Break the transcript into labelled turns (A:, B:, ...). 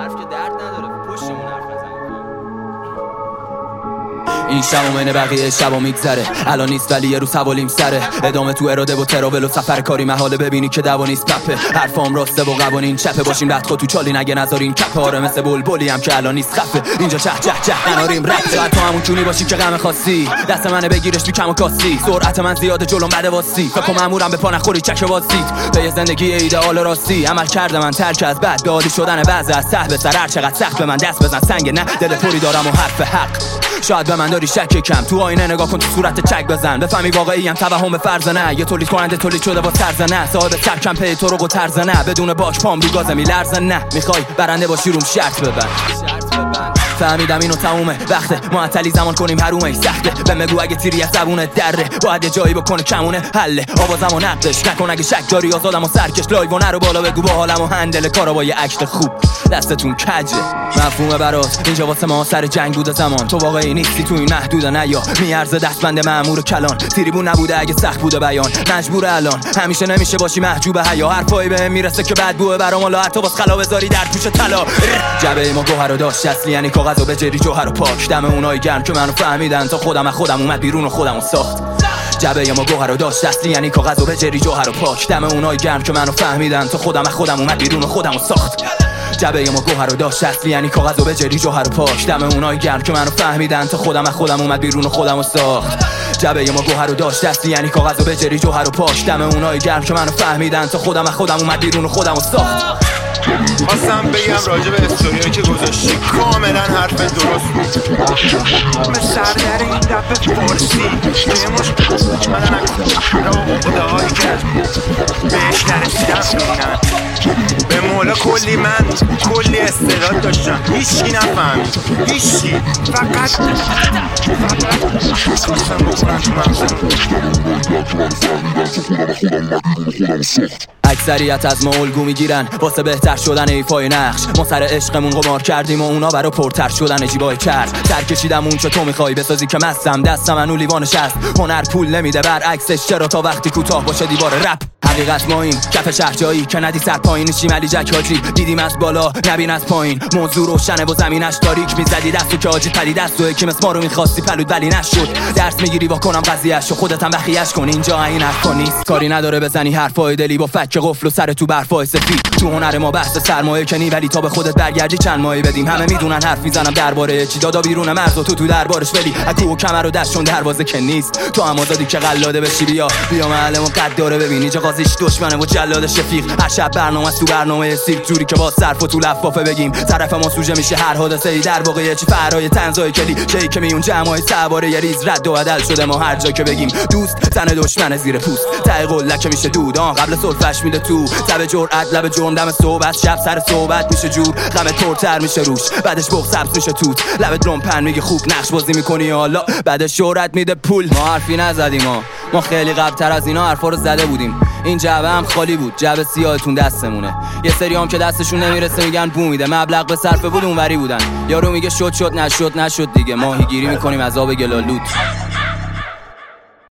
A: حرف که درد نداره، پشتمون حرف نزنیم.
B: این شب و من بقیه شبا میگذره، الان نیست ولی یه روز حوالیم سره. ادامه تو اراده و تراول و سفر کاری، محاله ببینی که دوا نیست پپه. حرفام راسته و قوانین چپه، باشین بدخو تو چالی نگه نذارین کپه. آره مثل بلبلی هم که الان نیست خفه، اینجا چه چه چه قناریم رفت. شاید تو همون چونی باشی که غم خاصی، دست منه بگیرش بی کم و کاستی. سرعت من زیاده جلوم بده واسی، فکر مامورم به پا نخوری چک واسید. به زندگی ایدئال راستی عمل کرده من، ترک از بد به عادی شدن بعض از ته به سر. هر چقدر سخت به من دست بزن سنگ نه، دل پوری دارم و حرف حق. شاید به من داری شک کم، تو آینه نگاه کن تو صورت چک بزن، بفهمی واقعی ام توهم فرض نه. یه تولید کننده تولید شده با سرزنه، صاحب سرکم پی تو رو و ترزنه. بدون باک پام رو گاز میلرزه نه، میخوای برنده باشی روم شرط ببند. فهمیدم اینو تمومه، وقته معطلی زمان کنیم حرومه سخته. به مگو اگه تیری از زبونت دره، باید یه جایی بکنه کمونه حله. آوازمو نقدش نکن اگه شک داری، آزادم و سرکش لایو نرو بالا بگو با حالم و هندل کارا با یه عکس خوب دستتون کجه. مفهومه برات اینجا واسه ما سر جنگ بوده زمان، تو واقعی نیستی تو این محدوده نه یا میارزه دستبند مأمور کلان. تریبون نبوده اگه سخت بوده بیان، مجبور الان همیشه نمیشه باشی محجوب حیا. حرفایی بهم میرسه که بدبوه برام، الا حتی واسه خلا بذاری در توش طلا. جبه ما گوهر رو داشت اصلی، یعنی کاغذ و بجری جوهر و پاک. دم اونای گرم که منو فهمیدن، تا خودم از خودم اومد بیرون و خودمو ساخت. جبه ما گوهر رو داشت اصلی، یعنی کاغذ و بجری جوهر و پاک. دم اونای گرم که منو فهمیدن، تا خودم از خودم اومد بیرون و خودمو ساخت. جبه ما گوهر رو داشت اصلی، یعنی کاغذ و بجری جوهر و پاک. دم اونای گرم که منو فهمیدن، تا خودم از خودم اومد بیرون و خودمو ساخت. جبه ما گوهر رو داشت اصلی، یعنی کاغذ و بجری جوهر و پاک. دم اونای گرم که منو فهمیدن، تا خودم از خودم اومد بیرون و خودمو ساخت.
C: خواستم بگم راجع به استوریایی که گذاشتی کاملا حرف درست بود. به سردر این دفعه پرسی یه مش من نکنم خداهایی که بهش نرسیدم بینن. به مولا کلی من کلی استعداد داشتم، هیچکی نفهمید، هیچکی. فقط خواستم بکنم تو مغزم.
B: اکثریت از ما الگو میگیرن واسه بهتر شدن ایفای نقش. ما سر عشقمون قمار کردیم و اونا برا پرتر شدن جیبای کرد. سر کشیدم اون چه تو میخوای بسازی که مستم، دستم منو لیوانش هست. هنر پول نمیده برعکسش، چرا تا وقتی کوتاه باشه دیوار رپ. حقیقت ما این کف شهر جایی که ندی سر پایین شیم علی جک حاجی. دیدیم از بالا نبین از پایین، موضوع روشنه و زمینش تاریک. میزدی دستو که حاجی پلی دستو که مثل ما رو میخواستی پلود ولی نشد. درس میگیری وا کنم قضیهشو، خودت هم بخیه‌اش کن. اینجا این حرفا نیست، کاری نداره بزنی حرفای دلی با فک قفل و سر تو برفای سفید. تو هنر ما بحث سرمایه کنی، ولی تا به خودت برگردی چند ماهی بدیم. همه میدونن حرف میزنم درباره چی، دادا بیرون مرز و تو دربارش. ولی اگه کمر و دستشون دروازه که نیست، تو هم آزادی که قلاده بشی. بیا محل ما قد داره ببینی جا قاضیش دشمنه و جلاد شفیق. هر شب برنامه تو برنامه سیرک، جوری که با صرف و تو لفافه بگیم طرف ما سوژه میشه هر حادثه ای. در واقع چی فرای تنزای کلی جایی که میون جمعای سواره یه ریز رد و بدل شده. ما هر جا که بگیم دوست تن دشمن زیر پوست، ته قله که میشه دود قبل سلفش میده تو. تب جرأت لب جرم دم صحبت، شب سر صحبت میشه جور. غم ترتر میشه روش، بعدش بغض سبز میشه توت. لب درم پن میگه خوب نقش بازی میکنی حالا، بعدش شهرت میده پول. ما حرفی نزدیم، ما خیلی قبل‌تر از اینا حرفا رو زده بودیم. این جعبه هم خالی بود، جعبه سیاهتون دستمونه. یه سری هم که دستشون نمیرسه میگن بو میده، مبلغ به صرفه بود اونوری بودن. یارو میگه شد نشد دیگه، ماهیگیری میکنیم از آب گلالود.